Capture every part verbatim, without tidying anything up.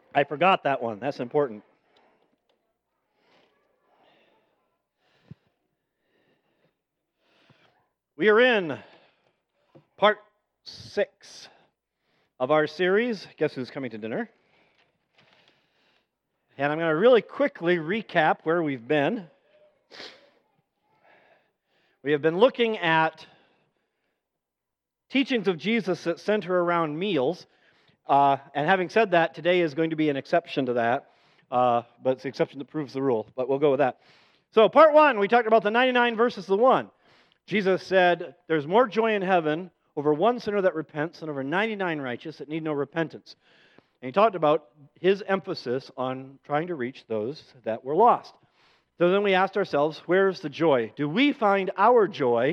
I forgot that one. That's important. We are in part six of our series, Guess Who's Coming to Dinner? And I'm going to really quickly recap where we've been. We have been looking at teachings of Jesus that center around meals. Uh, and having said that, today is going to be an exception to that. Uh, but it's the exception that proves the rule. But we'll go with that. So part one, we talked about the ninety-nine versus the one. Jesus said, there's more joy in heaven over one sinner that repents than over ninety-nine righteous that need no repentance. And he talked about his emphasis on trying to reach those that were lost. So then we asked ourselves, where's the joy? Do we find our joy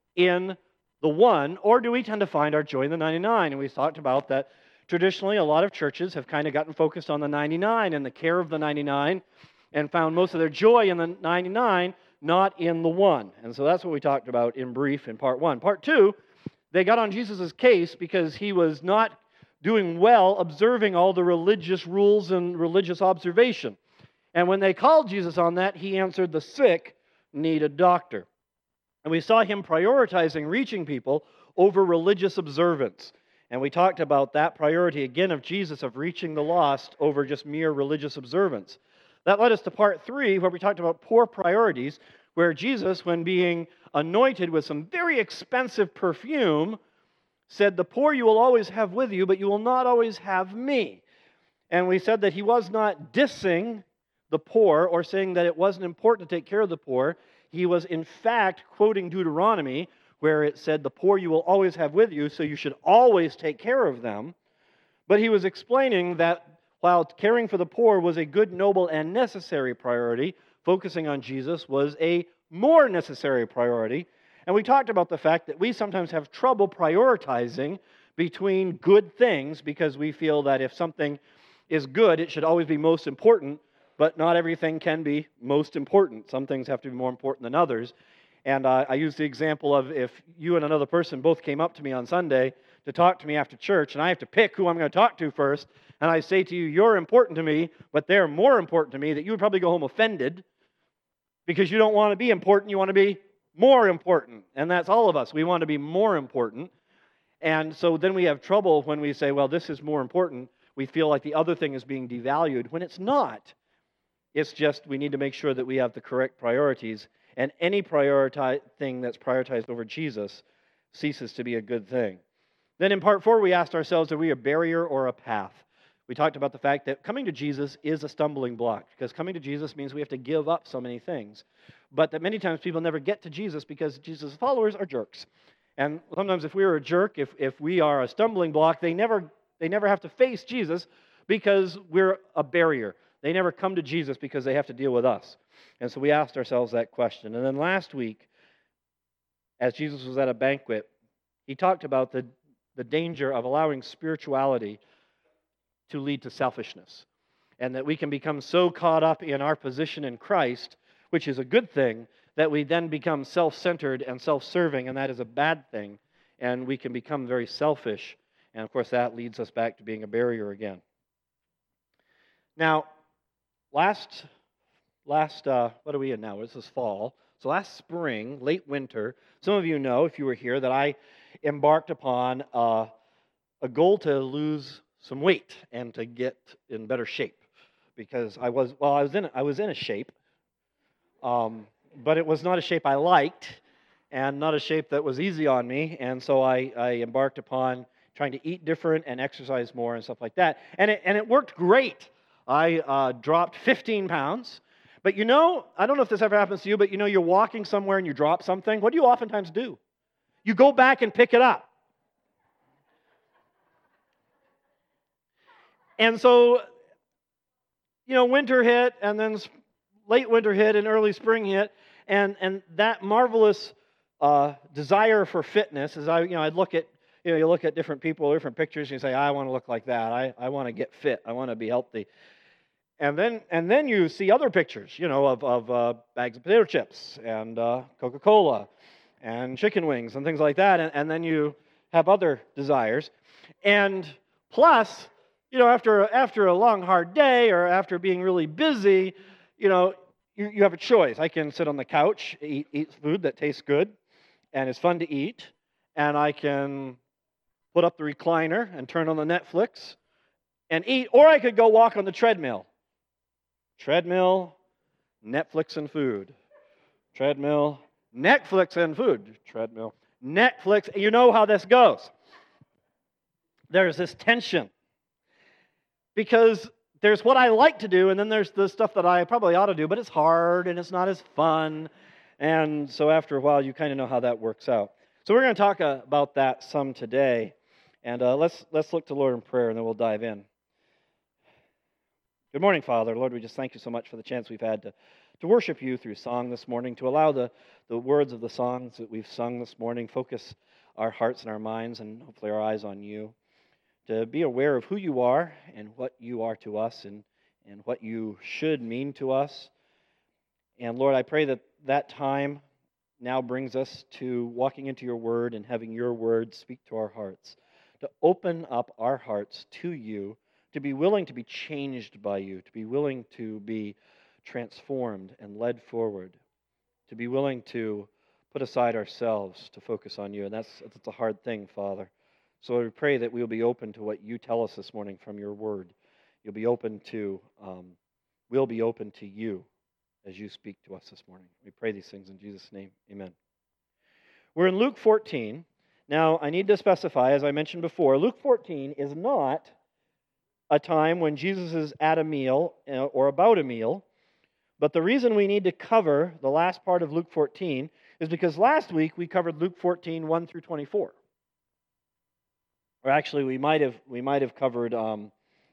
in the one, or do we tend to find our joy in the ninety-nine? And we talked about that traditionally a lot of churches have kind of gotten focused on the ninety-nine and the care of the ninety-nine and found most of their joy in the ninety-nine, not in the one. And so that's what we talked about in brief in part one. Part two, they got on Jesus' case because he was not doing well observing all the religious rules and religious observation. And when they called Jesus on that, he answered, the sick need a doctor. And we saw him prioritizing reaching people over religious observance. And we talked about that priority again of Jesus of reaching the lost over just mere religious observance. That led us to part three, where we talked about poor priorities, where Jesus, when being anointed with some very expensive perfume, said, the poor you will always have with you, but you will not always have me. And we said that he was not dissing the poor or saying that it wasn't important to take care of the poor. He was, in fact, quoting Deuteronomy, where it said, the poor you will always have with you, so you should always take care of them. But he was explaining that while caring for the poor was a good, noble, and necessary priority, focusing on Jesus was a more necessary priority. And we talked about the fact that we sometimes have trouble prioritizing between good things because we feel that if something is good, it should always be most important, but not everything can be most important. Some things have to be more important than others. And uh, I use the example of if you and another person both came up to me on Sunday to talk to me after church, and I have to pick who I'm going to talk to first, and I say to you, you're important to me, but they're more important to me, that you would probably go home offended because you don't want to be important, you want to be more important. And that's all of us. We want to be more important. And so then we have trouble when we say, well, this is more important. We feel like the other thing is being devalued when it's not. It's just we need to make sure that we have the correct priorities. And any prioritize thing that's prioritized over Jesus ceases to be a good thing. Then in part four, we asked ourselves, are we a barrier or a path? We talked about the fact that coming to Jesus is a stumbling block, because coming to Jesus means we have to give up so many things. But that many times people never get to Jesus because Jesus' followers are jerks. And sometimes if we are a jerk, if, if we are a stumbling block, they never, they never have to face Jesus because we're a barrier. They never come to Jesus because they have to deal with us. And so we asked ourselves that question. And then last week, as Jesus was at a banquet, he talked about the, the danger of allowing spirituality to lead to selfishness. And that we can become so caught up in our position in Christ, which is a good thing, that we then become self-centered and self-serving, and that is a bad thing. And we can become very selfish. And of course, that leads us back to being a barrier again. Now, last, last uh, what are we in now? This is fall. So last spring, late winter, some of you know, if you were here, that I embarked upon uh, a goal to lose some weight and to get in better shape, because I was well, I was in I was in a shape, um, but it was not a shape I liked, and not a shape that was easy on me, and so I, I embarked upon trying to eat different and exercise more and stuff like that, and it and it worked great. I uh, dropped fifteen pounds, but you know, I don't know if this ever happens to you, but you know, you're walking somewhere and you drop something. What do you oftentimes do? You go back and pick it up. And so, you know, winter hit, and then late winter hit, and early spring hit, and and that marvelous uh, desire for fitness, as I, you know, I'd look at, you know, you look at different people, different pictures, and you say, I want to look like that. I, I want to get fit. I want to be healthy. And then and then you see other pictures, you know, of of uh, bags of potato chips and uh, Coca-Cola and chicken wings and things like that, and, and then you have other desires, and plus, You know, after, after a long, hard day or after being really busy, you know, you, you have a choice. I can sit on the couch, eat, eat food that tastes good and is fun to eat, and I can put up the recliner and turn on the Netflix and eat, or I could go walk on the treadmill. Treadmill, Netflix and food. Treadmill, Netflix and food. Treadmill, Netflix. You know how this goes. There's this tension. Because there's what I like to do, and then there's the stuff that I probably ought to do, but it's hard and it's not as fun. And so after a while, you kind of know how that works out. So we're going to talk uh, about that some today. And uh, let's let's look to Lord in prayer, and then we'll dive in. Good morning, Father. Lord, we just thank you so much for the chance we've had to, to worship you through song this morning, to allow the, the words of the songs that we've sung this morning focus our hearts and our minds and hopefully our eyes on you, to be aware of who you are and what you are to us and, and what you should mean to us. And Lord, I pray that that time now brings us to walking into your word and having your word speak to our hearts, to open up our hearts to you, to be willing to be changed by you, to be willing to be transformed and led forward, to be willing to put aside ourselves to focus on you. And that's, that's a hard thing, Father. So we pray that we'll be open to what you tell us this morning from your word. You'll be open to, um, we'll be open to you as you speak to us this morning. We pray these things in Jesus' name. Amen. We're in Luke fourteen. Now, I need to specify, as I mentioned before, Luke fourteen is not a time when Jesus is at a meal or about a meal. But the reason we need to cover the last part of Luke fourteen is because last week we covered Luke fourteen, one through twenty-four. Or actually, we might have we might have covered. Um,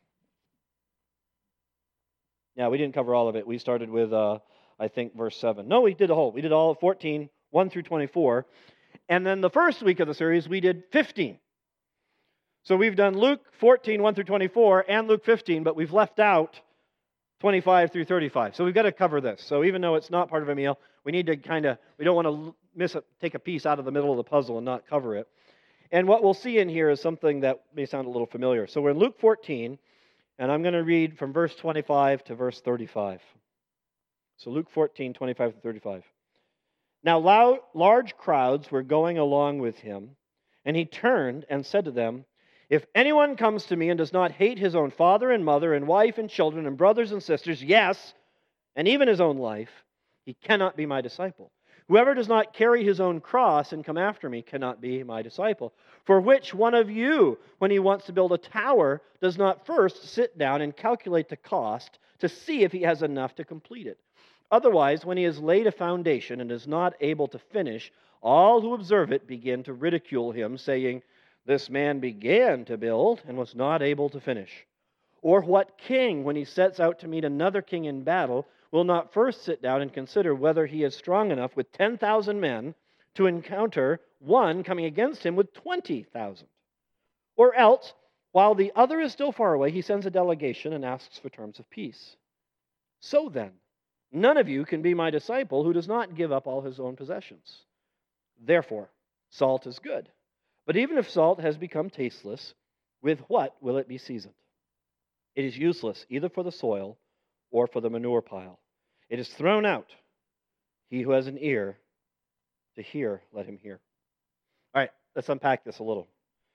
yeah, we didn't cover all of it. We started with, uh, I think, verse seven. No, we did the whole. We did all of fourteen, one through twenty-four, and then the first week of the series we did fifteen. So we've done Luke fourteen, one through twenty-four, and Luke fifteen, but we've left out twenty-five through thirty-five. So we've got to cover this. So even though it's not part of a meal, we need to kind of we don't want to miss a, take a piece out of the middle of the puzzle and not cover it. And what we'll see in here is something that may sound a little familiar. So we're in Luke fourteen, and I'm going to read from verse twenty-five to verse thirty-five. So Luke fourteen, twenty-five to thirty-five. Now loud, large crowds were going along with him, and he turned and said to them, "If anyone comes to me and does not hate his own father and mother and wife and children and brothers and sisters, yes, and even his own life, he cannot be my disciple. Whoever does not carry his own cross and come after me cannot be my disciple. For which one of you, when he wants to build a tower, does not first sit down and calculate the cost to see if he has enough to complete it? Otherwise, when he has laid a foundation and is not able to finish, all who observe it begin to ridicule him, saying, 'This man began to build and was not able to finish.' Or what king, when he sets out to meet another king in battle, will not first sit down and consider whether he is strong enough with ten thousand men to encounter one coming against him with twenty thousand? Or else, while the other is still far away, he sends a delegation and asks for terms of peace. So then, none of you can be my disciple who does not give up all his own possessions. Therefore, salt is good. But even if salt has become tasteless, with what will it be seasoned? It is useless either for the soil or for the manure pile. It is thrown out. He who has an ear to hear, let him hear." All right, let's unpack this a little.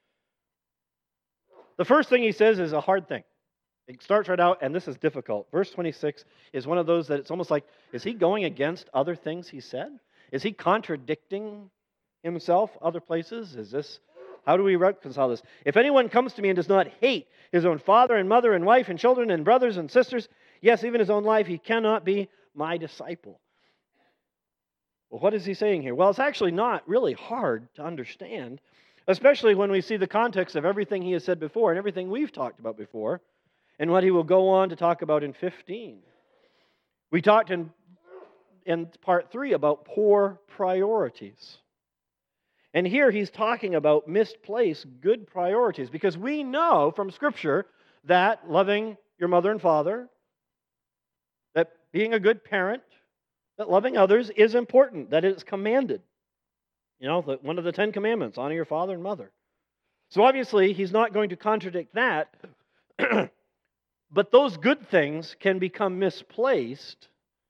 The first thing he says is a hard thing. It starts right out, and this is difficult. Verse twenty-six is one of those that it's almost like, is he going against other things he said? Is he contradicting himself other places? Is this, how do we reconcile this? If anyone comes to me and does not hate his own father and mother and wife and children and brothers and sisters, yes, even his own life, he cannot be my disciple. Well, what is he saying here? Well, it's actually not really hard to understand, especially when we see the context of everything he has said before and everything we've talked about before and what he will go on to talk about in fifteen. We talked in, in part three about poor priorities. And here he's talking about misplaced good priorities, because we know from Scripture that loving your mother and father, that being a good parent, that loving others is important, that it's commanded. You know, the, one of the Ten Commandments, honor your father and mother. So obviously he's not going to contradict that But those good things can become misplaced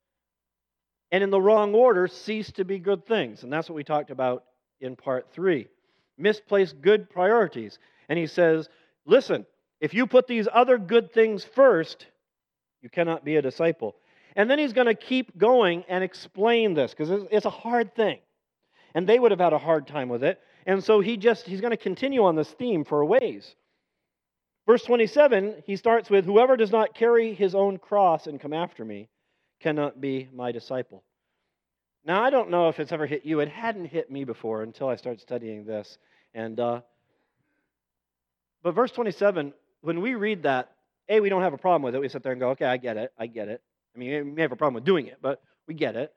and in the wrong order cease to be good things. And that's what we talked about in part three. Misplaced good priorities. And he says, listen, if you put these other good things first, you cannot be a disciple. And then he's going to keep going and explain this because it's a hard thing. And they would have had a hard time with it. And so he just he's going to continue on this theme for a ways. Verse twenty-seven, he starts with, whoever does not carry his own cross and come after me cannot be my disciple. Now, I don't know if it's ever hit you. It hadn't hit me before until I started studying this. And uh, But verse twenty-seven, when we read that, A, we don't have a problem with it. We sit there and go, okay, I get it, I get it. I mean, we may have a problem with doing it, but we get it.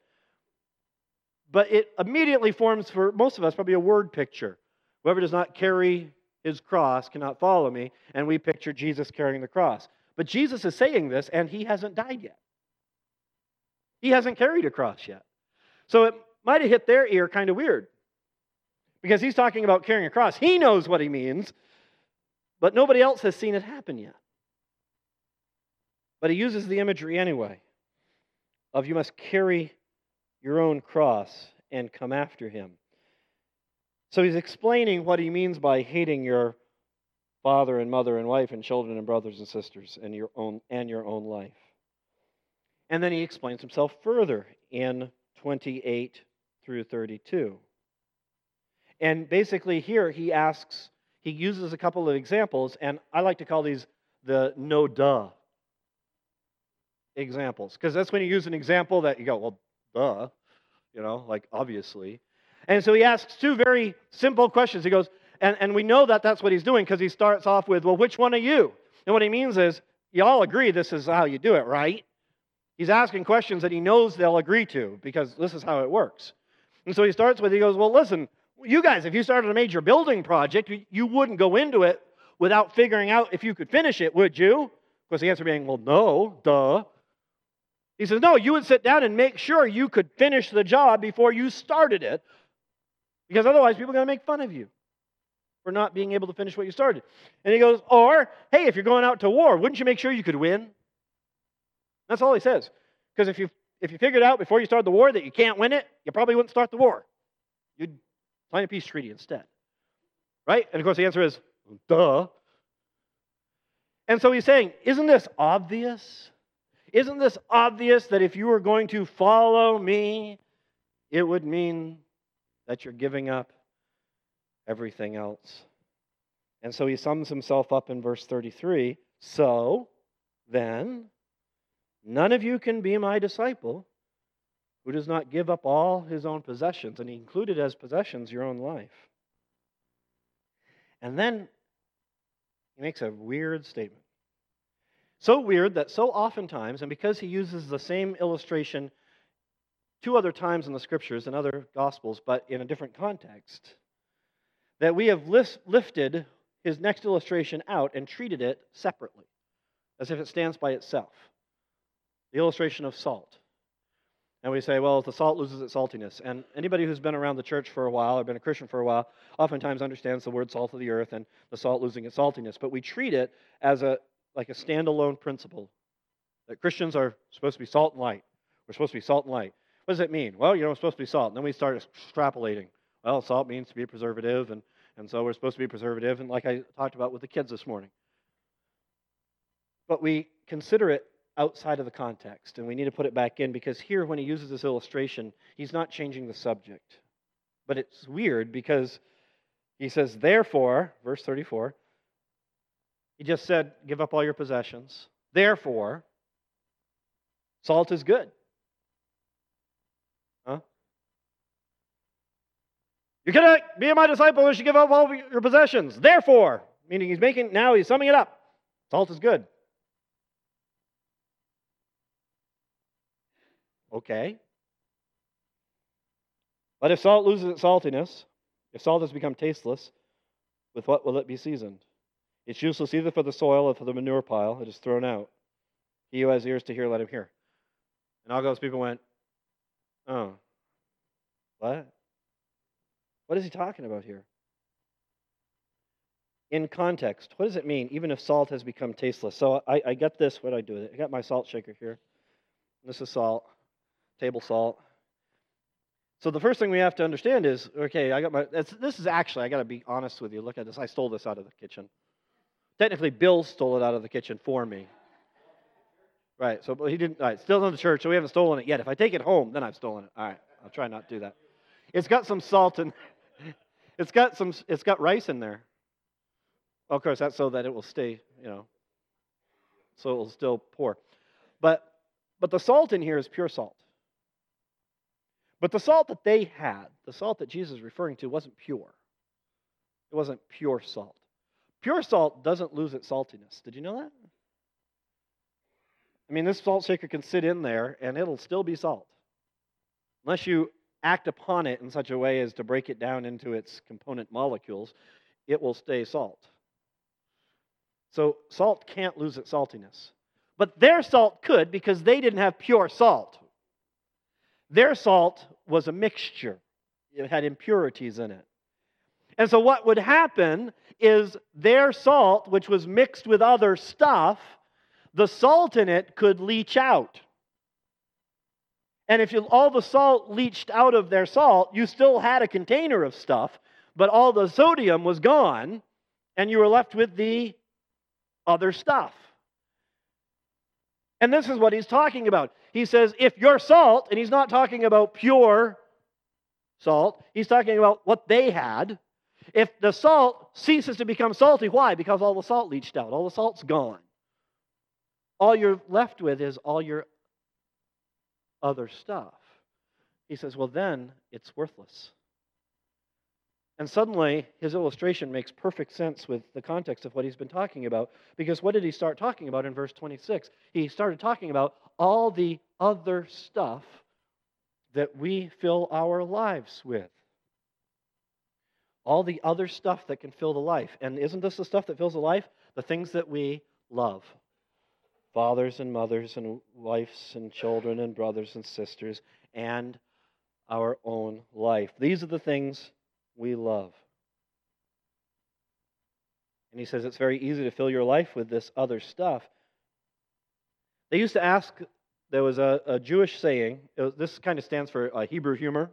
But it immediately forms for most of us probably a word picture. Whoever does not carry his cross cannot follow me. And we picture Jesus carrying the cross. But Jesus is saying this, and he hasn't died yet. He hasn't carried a cross yet. So it might have hit their ear kind of weird. Because he's talking about carrying a cross. He knows what he means, but nobody else has seen it happen yet. But he uses the imagery anyway of you must carry your own cross and come after him. So he's explaining what he means by hating your father and mother and wife and children and brothers and sisters and your own and your own life. And then he explains himself further in twenty-eight through thirty-two. And basically here he asks, he uses a couple of examples, and I like to call these the no duh examples. Because that's when you use an example that you go, well, duh, you know, like obviously. And so he asks two very simple questions. He goes, and, and we know that that's what he's doing because he starts off with, well, which one are you? And what he means is, you all agree this is how you do it, right? He's asking questions that he knows they'll agree to because this is how it works. And so he starts with, he goes, well, listen, you guys, if you started a major building project, you wouldn't go into it without figuring out if you could finish it, would you? Of course, the answer being, well, no, duh. He says, no, you would sit down and make sure you could finish the job before you started it, because otherwise people are going to make fun of you for not being able to finish what you started. And he goes, or, hey, if you're going out to war, wouldn't you make sure you could win? That's all he says. Because if you if you figured out before you started the war that you can't win it, you probably wouldn't start the war. You'd sign a peace treaty instead. Right? And of course the answer is, duh. And so he's saying, isn't this obvious? Isn't this obvious that if you were going to follow me, it would mean that you're giving up everything else? And so he sums himself up in verse thirty-three. So then, none of you can be my disciple who does not give up all his own possessions. And he included as possessions your own life. And then he makes a weird statement. So weird that so oftentimes, and because he uses the same illustration two other times in the scriptures and other gospels, but in a different context, that we have lifted his next illustration out and treated it separately, as if it stands by itself. The illustration of salt. And we say, well, the salt loses its saltiness. And anybody who's been around the church for a while or been a Christian for a while oftentimes understands the word salt of the earth and the salt losing its saltiness. But we treat it as a like a standalone principle, that Christians are supposed to be salt and light. We're supposed to be salt and light. What does it mean? Well, you know, we're supposed to be salt. And then we start extrapolating. Well, salt means to be a preservative, and, and so we're supposed to be preservative, and like I talked about with the kids this morning. But we consider it outside of the context, and we need to put it back in, because here, when he uses this illustration, he's not changing the subject. But it's weird, because he says, therefore, verse thirty-four, he just said, give up all your possessions. Therefore, salt is good. Huh? You cannot be my disciple unless you give up all your possessions. Therefore, meaning he's making, now he's summing it up. Salt is good. Okay. But if salt loses its saltiness, if salt has become tasteless, with what will it be seasoned? It's useless either for the soil or for the manure pile. It is thrown out. He who has ears to hear, let him hear. And all those people went, oh, what? What is he talking about here? in context, what does it mean, even if salt has become tasteless? So I, I get this, what do I do with it? I got my salt shaker here. This is salt, table salt. So the first thing we have to understand is, okay, I got my, it's, this is actually, I got to be honest with you, look at this, I stole this out of the kitchen. Technically, Bill stole it out of the kitchen for me. Right, so but he didn't, all right, still in the church, so we haven't stolen it yet. If I take it home, then I've stolen it. All right, I'll try not to do that. It's got some salt in, it's got some, it's got rice in there. Of course, that's so that it will stay, you know, so it will still pour. But, but the salt in here is pure salt. But the salt that they had, the salt that Jesus is referring to, wasn't pure. It wasn't pure salt. Pure salt doesn't lose its saltiness. Did you know that? I mean, this salt shaker can sit in there and it'll still be salt. Unless you act upon it in such a way as to break it down into its component molecules, it will stay salt. So salt can't lose its saltiness. But their salt could, because they didn't have pure salt. Their salt was a mixture. It had impurities in it. And so what would happen is their salt, which was mixed with other stuff, the salt in it could leach out. And if you, all the salt leached out of their salt, you still had a container of stuff, but all the sodium was gone, and you were left with the other stuff. And this is what he's talking about. He says, if you're salt, and he's not talking about pure salt, he's talking about what they had. If the salt ceases to become salty, why? Because all the salt leached out. All the salt's gone. All you're left with is all your other stuff. He says, well, then it's worthless. And suddenly, his illustration makes perfect sense with the context of what he's been talking about. Because what did he start talking about in verse twenty-six? He started talking about all the other stuff that we fill our lives with. All the other stuff that can fill the life. And isn't this the stuff that fills the life? The things that we love. Fathers and mothers and wives and children and brothers and sisters and our own life. These are the things we love. And he says it's very easy to fill your life with this other stuff. They used to ask, there was a, a Jewish saying, it was, this kind of stands for uh, Hebrew humor.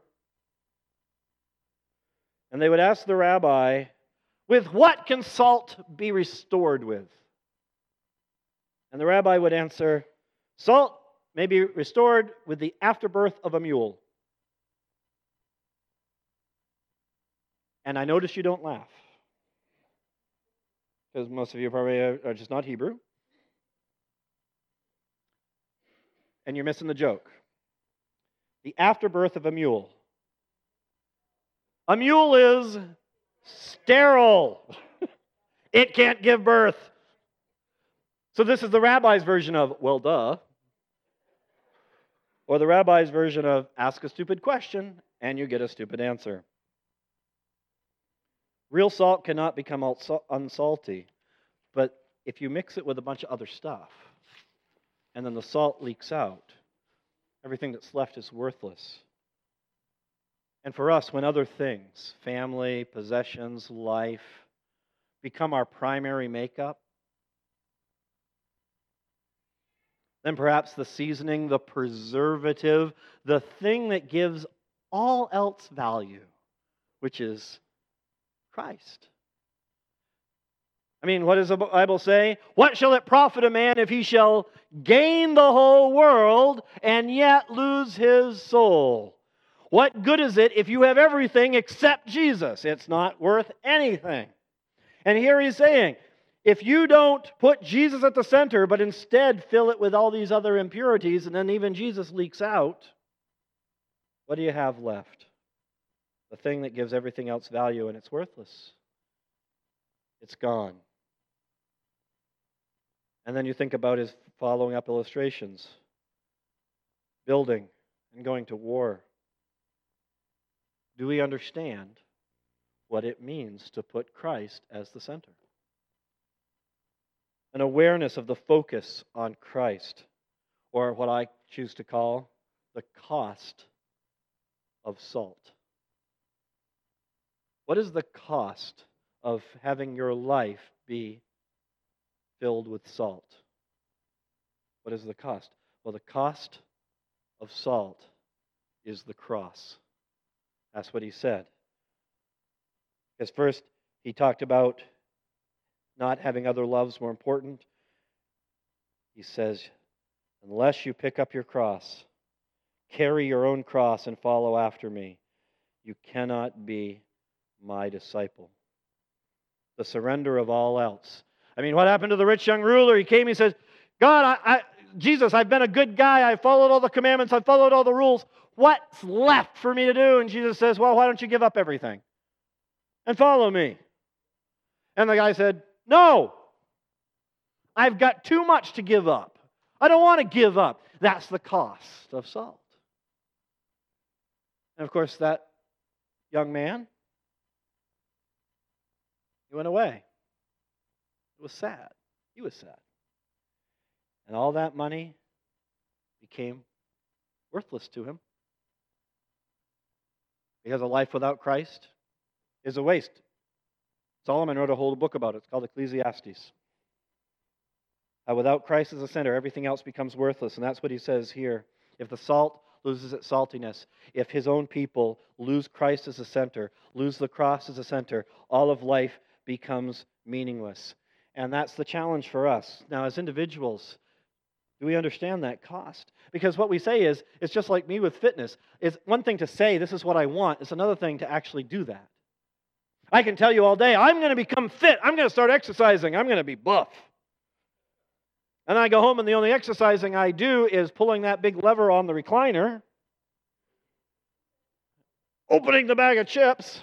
And they would ask the rabbi, with what can salt be restored with? And the rabbi would answer, salt may be restored with the afterbirth of a mule. And I notice you don't laugh, because most of you probably are, are just not Hebrew. And you're missing the joke. The afterbirth of a mule. A mule is sterile. It can't give birth. So this is the rabbi's version of, well, duh. Or the rabbi's version of, ask a stupid question and you get a stupid answer. Real salt cannot become unsalty, but if you mix it with a bunch of other stuff, and then the salt leaks out, everything that's left is worthless. And for us, when other things, family, possessions, life, become our primary makeup, then perhaps the seasoning, the preservative, the thing that gives all else value, which is Christ. I mean, what does the Bible say? What shall it profit a man if he shall gain the whole world and yet lose his soul? What good is it if you have everything except Jesus? It's not worth anything. And here he's saying, if you don't put Jesus at the center, but instead fill it with all these other impurities, and then even Jesus leaks out, what do you have left? The thing that gives everything else value, and it's worthless. It's gone. And then you think about his following up illustrations. Building and going to war. Do we understand what it means to put Christ as the center? An awareness of the focus on Christ, or what I choose to call the cost of salt. What is the cost of having your life be filled with salt. What is the cost? Well, the cost of salt is the cross. That's what he said. Because first, he talked about not having other loves more important. He says, unless you pick up your cross, carry your own cross and follow after me, you cannot be my disciple. The surrender of all else. I mean, what happened to the rich young ruler? He came, he says, God, I, I, Jesus, I've been a good guy. I've followed all the commandments. I've followed all the rules. What's left for me to do? And Jesus says, well, why don't you give up everything and follow me? And the guy said, no, I've got too much to give up. I don't want to give up. That's the cost of salt. And of course, that young man, he went away. It was sad. He was sad. And all that money became worthless to him. Because a life without Christ is a waste. Solomon wrote a whole book about it. It's called Ecclesiastes. Uh, without Christ as a center, everything else becomes worthless. And that's what he says here. If the salt loses its saltiness, if his own people lose Christ as a center, lose the cross as a center, all of life becomes meaningless. And that's the challenge for us. Now, as individuals, do we understand that cost? Because what we say is, it's just like me with fitness. It's one thing to say, this is what I want. It's another thing to actually do that. I can tell you all day, I'm going to become fit. I'm going to start exercising. I'm going to be buff. And I go home and the only exercising I do is pulling that big lever on the recliner, opening the bag of chips,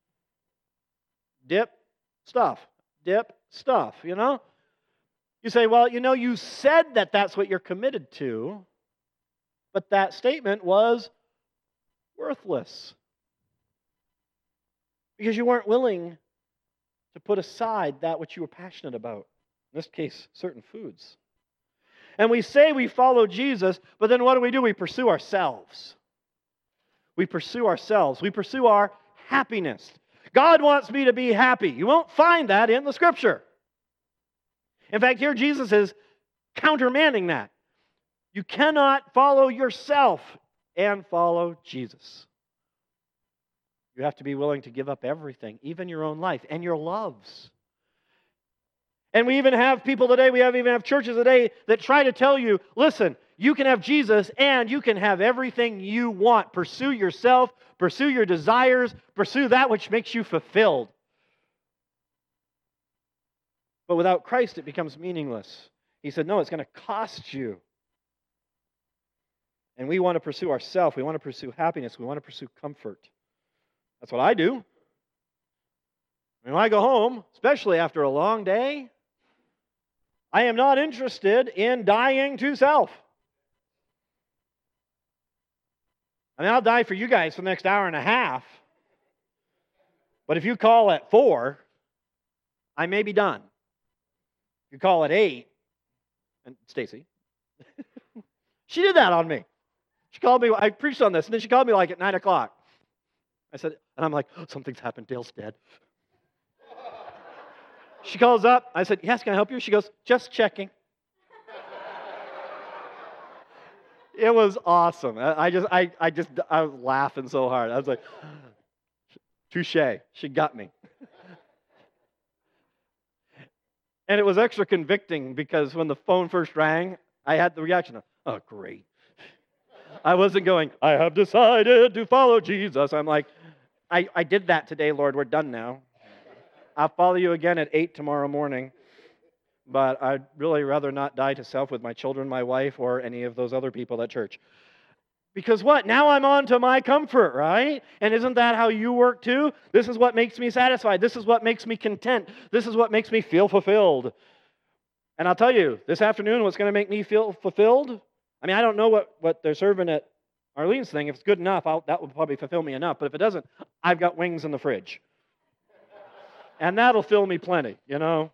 dip, stuff, dip, stuff, you know? You say, well, you know, you said that that's what you're committed to, but that statement was worthless. Because you weren't willing to put aside that which you were passionate about. In this case, certain foods. And we say we follow Jesus, but then what do we do? We pursue ourselves. We pursue ourselves. We pursue our happiness. God wants me to be happy. You won't find that in the Scripture. In fact, here Jesus is countermanding that. You cannot follow yourself and follow Jesus. You have to be willing to give up everything, even your own life and your loves. And we even have people today, we have even have churches today that try to tell you, listen, you can have Jesus and you can have everything you want. Pursue yourself, pursue your desires, pursue that which makes you fulfilled. But without Christ, it becomes meaningless. He said, no, it's going to cost you. And we want to pursue ourselves. We want to pursue happiness. We want to pursue comfort. That's what I do. When I go home, especially after a long day, I am not interested in dying to self. I mean, I'll die for you guys for the next hour and a half. But if you call at four, I may be done. If you call at eight, and Stacy, she did that on me. She called me, I preached on this, and then she called me like at nine o'clock. I said, and I'm like, oh, something's happened, Dale's dead. She calls up. I said, yes, can I help you? She goes, just checking. It was awesome. I just, I, I just, I was laughing so hard. I was like, touche. She got me. And it was extra convicting because when the phone first rang, I had the reaction of, oh, great. I wasn't going, I have decided to follow Jesus. I'm like, I, I did that today, Lord. We're done now. I'll follow you again at eight tomorrow morning. But I'd really rather not die to self with my children, my wife, or any of those other people at church. Because what? Now I'm on to my comfort, right? And isn't that how you work too? This is what makes me satisfied. This is what makes me content. This is what makes me feel fulfilled. And I'll tell you, this afternoon, what's going to make me feel fulfilled? I mean, I don't know what, what they're serving at Arlene's thing. If it's good enough, I'll, that will probably fulfill me enough. But if it doesn't, I've got wings in the fridge. And that'll fill me plenty, you know.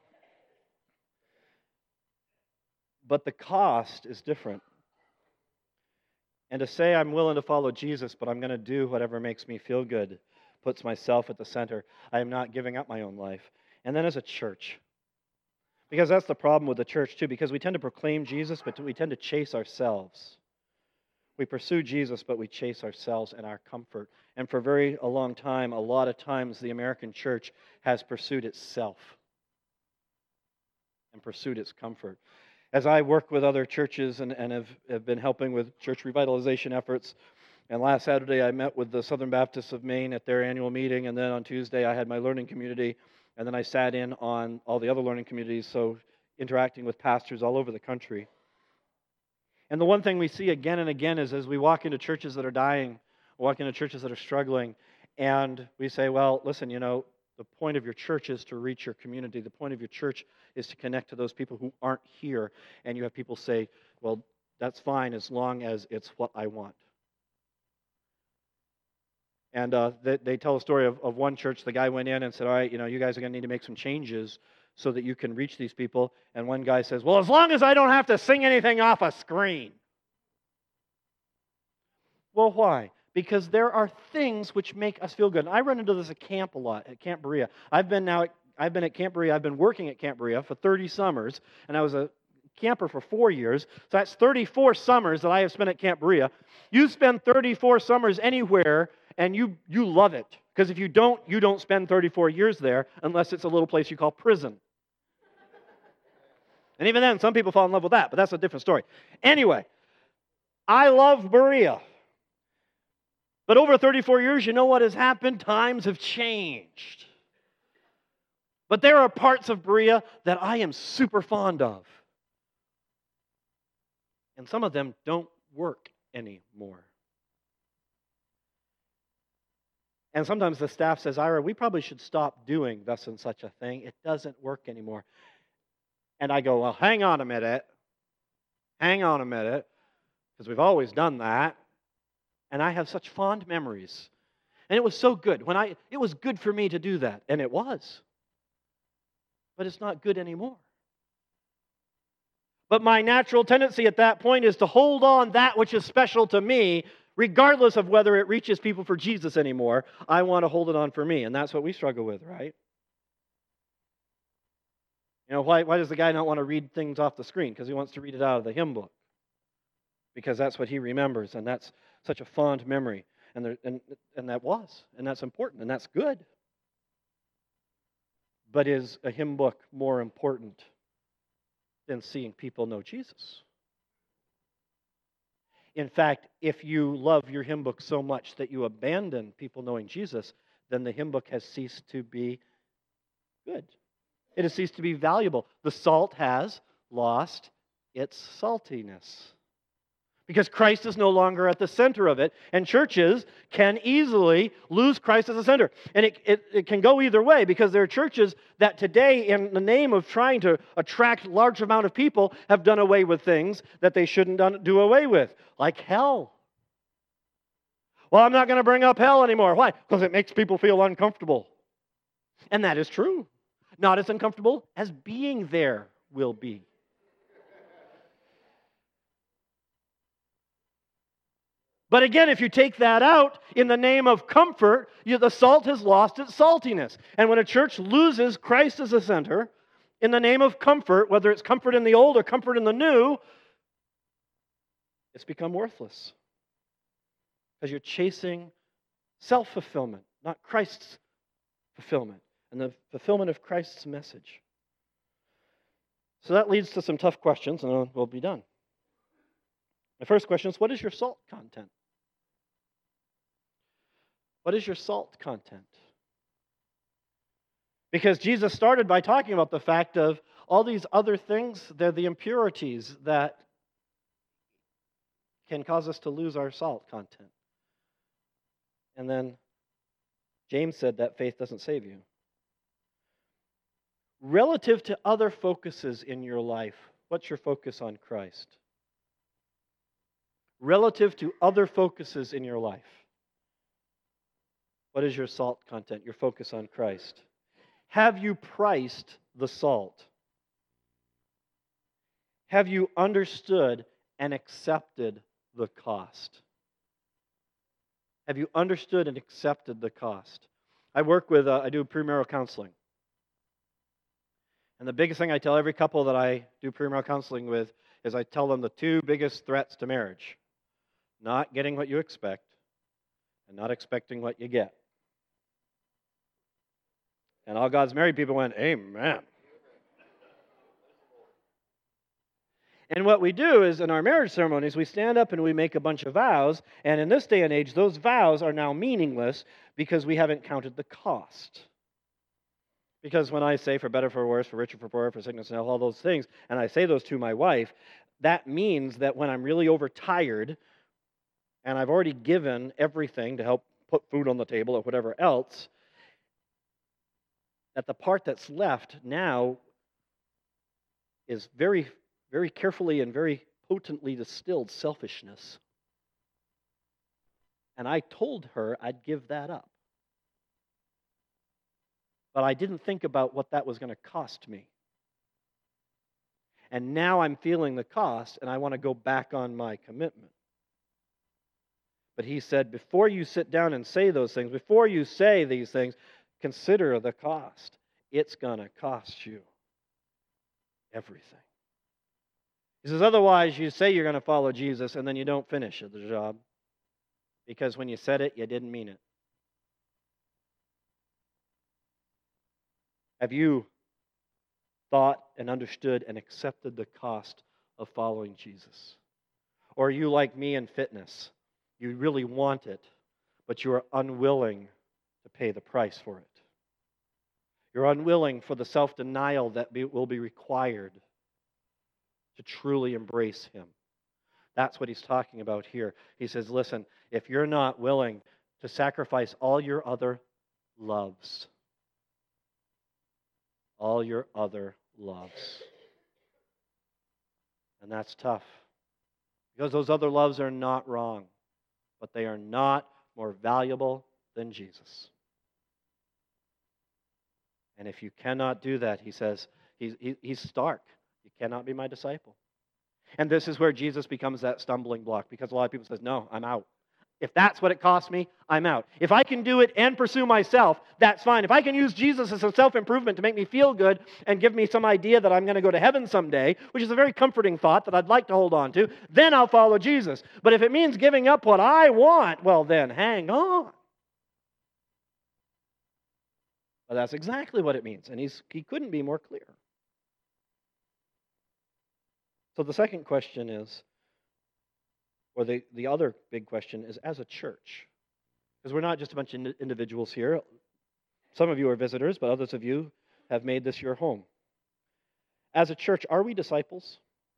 But the cost is different. And to say I'm willing to follow Jesus, but I'm going to do whatever makes me feel good. puts myself at the center. I am not giving up my own life. And then as a church, because that's the problem with the church too, because we tend to proclaim Jesus, but we tend to chase ourselves. We pursue Jesus, but we chase ourselves and our comfort. And for very a long time, a lot of times, the American church has pursued itself and pursued its comfort. As I work with other churches and, and have, have been helping with church revitalization efforts, and last Saturday I met with the Southern Baptists of Maine at their annual meeting, and then on Tuesday I had my learning community, and then I sat in on all the other learning communities, so interacting with pastors all over the country. And the one thing we see again and again is as we walk into churches that are dying, walk into churches that are struggling, and we say, well, listen, you know, the point of your church is to reach your community. The point of your church is to connect to those people who aren't here. And you have people say, well, that's fine as long as it's what I want. And uh, they, they tell a story of, of one church. The guy went in and said, all right, you know, you guys are going to need to make some changes so that you can reach these people. And one guy says, well, as long as I don't have to sing anything off a screen. Well, why? Because there are things which make us feel good. And I run into this at camp a lot, at Camp Berea. I've been now at, I've been at Camp Berea. I've been working at Camp Berea for thirty summers, and I was a camper for four years. So that's thirty-four summers that I have spent at Camp Berea. You spend thirty-four summers anywhere, and you you love it. Because if you don't, you don't spend thirty-four years there unless it's a little place you call prison. And even then, some people fall in love with that, but that's a different story. Anyway, I love Berea. But over thirty-four years, you know what has happened? Times have changed. But there are parts of Berea that I am super fond of. And some of them don't work anymore. And sometimes the staff says, Ira, we probably should stop doing thus and such a thing. It doesn't work anymore. And I go, well, hang on a minute. Hang on a minute. Because we've always done that. And I have such fond memories. And it was so good. When I, it was good for me to do that. And it was. But it's not good anymore. But my natural tendency at that point is to hold on that which is special to me, regardless of whether it reaches people for Jesus anymore. I want to hold it on for me. And that's what we struggle with, right? You know, why, why does the guy not want to read things off the screen? Because he wants to read it out of the hymn book. Because that's what he remembers, and that's such a fond memory. And, there, and, and that was, and that's important, and that's good. But is a hymn book more important than seeing people know Jesus? In fact, if you love your hymn book so much that you abandon people knowing Jesus, then the hymn book has ceased to be good. It has ceased to be valuable. The salt has lost its saltiness. Because Christ is no longer at the center of it, and churches can easily lose Christ as the center. And it, it, it can go either way, because there are churches that today, in the name of trying to attract a large amount of people, have done away with things that they shouldn't done, do away with, like hell. Well, I'm not going to bring up hell anymore. Why? Because it makes people feel uncomfortable. And that is true. Not as uncomfortable as being there will be. But again, if you take that out, in the name of comfort, you, the salt has lost its saltiness. And when a church loses Christ as the center, in the name of comfort, whether it's comfort in the old or comfort in the new, it's become worthless. Because you're chasing self-fulfillment, not Christ's fulfillment, and the fulfillment of Christ's message. So that leads to some tough questions, and then we'll be done. The first question is, what is your salt content? What is your salt content? Because Jesus started by talking about the fact of all these other things, they're the impurities that can cause us to lose our salt content. And then James said that faith doesn't save you. Relative to other focuses in your life, what's your focus on Christ? Relative to other focuses in your life, what is your salt content, your focus on Christ? Have you priced the salt? Have you understood and accepted the cost? Have you understood and accepted the cost? I work with, uh, I do premarital counseling. And the biggest thing I tell every couple that I do premarital counseling with is I tell them the two biggest threats to marriage: not getting what you expect and not expecting what you get. And all God's married people went, amen. And what we do is in our marriage ceremonies, we stand up and we make a bunch of vows. And in this day and age, those vows are now meaningless because we haven't counted the cost. Because when I say for better, for worse, for richer, for poorer, for sickness and health, all those things, and I say those to my wife, that means that when I'm really overtired and I've already given everything to help put food on the table or whatever else, that the part that's left now is very, very carefully and very potently distilled selfishness. And I told her I'd give that up. But I didn't think about what that was going to cost me. And now I'm feeling the cost, and I want to go back on my commitment. But he said, before you sit down and say those things, before you say these things, consider the cost. It's going to cost you everything. He says, otherwise you say you're going to follow Jesus, and then you don't finish the job. Because when you said it, you didn't mean it. Have you thought and understood and accepted the cost of following Jesus? Or are you like me in fitness? You really want it, but you are unwilling to pay the price for it. You're unwilling for the self-denial that be, will be required to truly embrace Him. That's what he's talking about here. He says, listen, if you're not willing to sacrifice all your other loves, all your other loves. And that's tough. Because those other loves are not wrong, but they are not more valuable than Jesus. And if you cannot do that, he says, he's, he, he's stark. You cannot be my disciple. And this is where Jesus becomes that stumbling block, because a lot of people say, no, I'm out. If that's what it costs me, I'm out. If I can do it and pursue myself, that's fine. If I can use Jesus as a self-improvement to make me feel good and give me some idea that I'm going to go to heaven someday, which is a very comforting thought that I'd like to hold on to, then I'll follow Jesus. But if it means giving up what I want, well then, hang on. Well, that's exactly what it means, and he's, he couldn't be more clear. So the second question is, or the, the other big question is, as a church, because we're not just a bunch of individuals here. Some of you are visitors, but others of you have made this your home. As a church, are we disciples?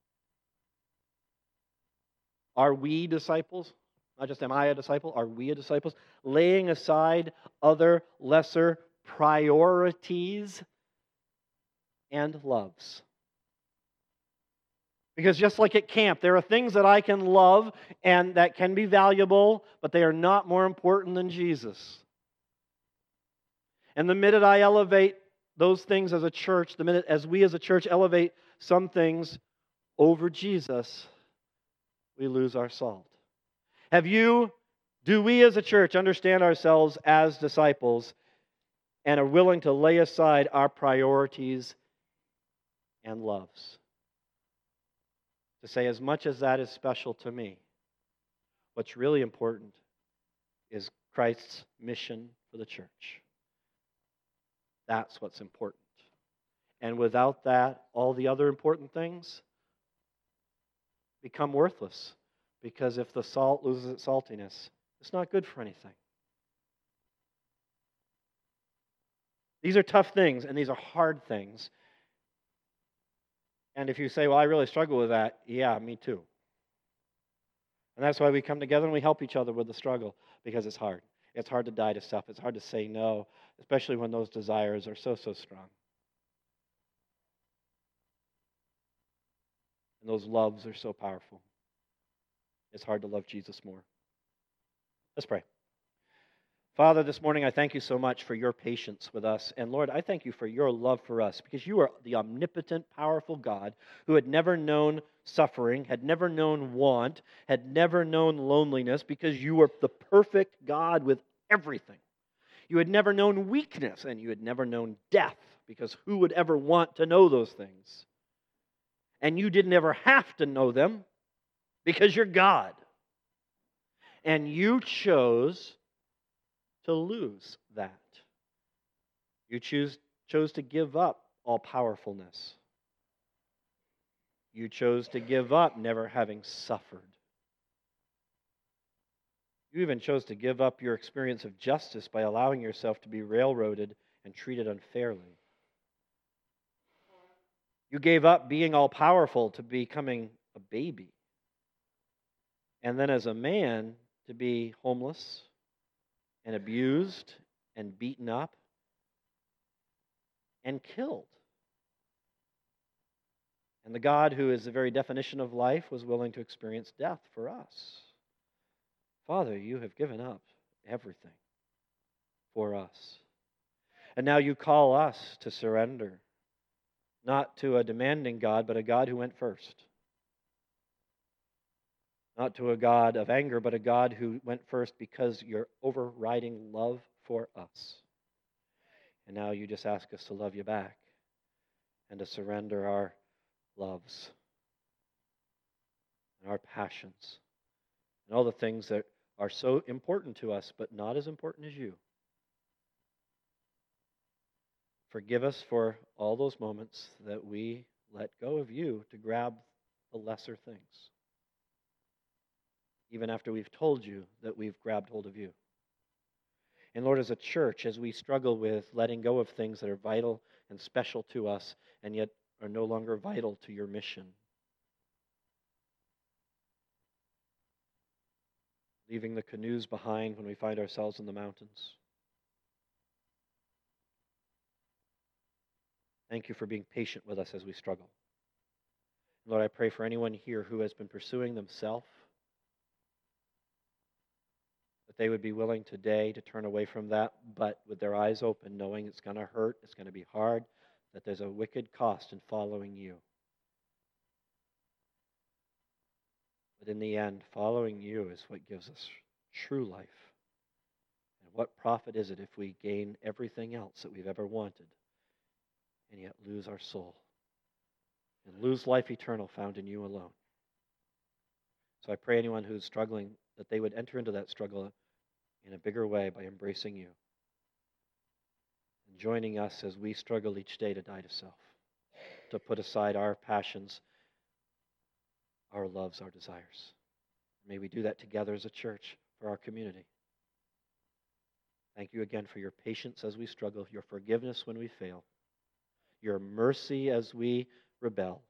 Are we disciples? Not just am I a disciple, are we a disciples? Laying aside other lesser priorities and loves. Because just like at camp, there are things that I can love and that can be valuable, but they are not more important than Jesus. And the minute I elevate those things as a church, the minute as we as a church elevate some things over Jesus, we lose our salt. Have you, do we as a church understand ourselves as disciples and are willing to lay aside our priorities and loves? To say, as much as that is special to me, what's really important is Christ's mission for the church. That's what's important. And without that, all the other important things become worthless. Because if the salt loses its saltiness, it's not good for anything. These are tough things, and these are hard things. And if you say, well, I really struggle with that, yeah, me too. And that's why we come together and we help each other with the struggle, because it's hard. It's hard to die to self. It's hard to say no, especially when those desires are so, so strong. And those loves are so powerful. It's hard to love Jesus more. Let's pray. Father, this morning I thank you so much for your patience with us. And Lord, I thank you for your love for us, because you are the omnipotent, powerful God who had never known suffering, had never known want, had never known loneliness, because you are the perfect God with everything. You had never known weakness, and you had never known death, because who would ever want to know those things? And you didn't ever have to know them, because you're God. And you chose to lose that. You choose, chose to give up all powerfulness. You chose to give up never having suffered. You even chose to give up your experience of justice by allowing yourself to be railroaded and treated unfairly. You gave up being all powerful to becoming a baby. And then as a man, to be homeless and abused and beaten up and killed. And the God who is the very definition of life was willing to experience death for us. Father, you have given up everything for us. And now you call us to surrender, not to a demanding God, but a God who went first. Not to a God of anger, but a God who went first because your overriding love for us. And now you just ask us to love you back and to surrender our loves and our passions and all the things that are so important to us, but not as important as you. Forgive us for all those moments that we let go of you to grab the lesser things, even after we've told you that we've grabbed hold of you. And Lord, as a church, as we struggle with letting go of things that are vital and special to us and yet are no longer vital to your mission, leaving the canoes behind when we find ourselves in the mountains. Thank you for being patient with us as we struggle. Lord, I pray for anyone here who has been pursuing themselves, that they would be willing today to turn away from that, but with their eyes open, knowing it's going to hurt, it's going to be hard, that there's a wicked cost in following you. But in the end, following you is what gives us true life. And what profit is it if we gain everything else that we've ever wanted and yet lose our soul and lose life eternal found in you alone? So I pray anyone who's struggling that they would enter into that struggle in a bigger way by embracing you and joining us as we struggle each day to die to self, to put aside our passions, our loves, our desires. May we do that together as a church for our community. Thank you again for your patience as we struggle, your forgiveness when we fail, your mercy as we rebel,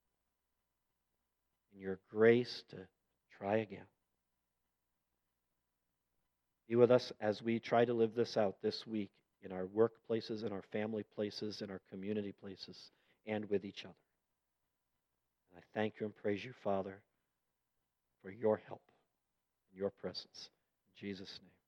and your grace to try again. Be with us as we try to live this out this week in our workplaces, in our family places, in our community places, and with each other. And I thank you and praise you, Father, for your help and your presence. In Jesus' name.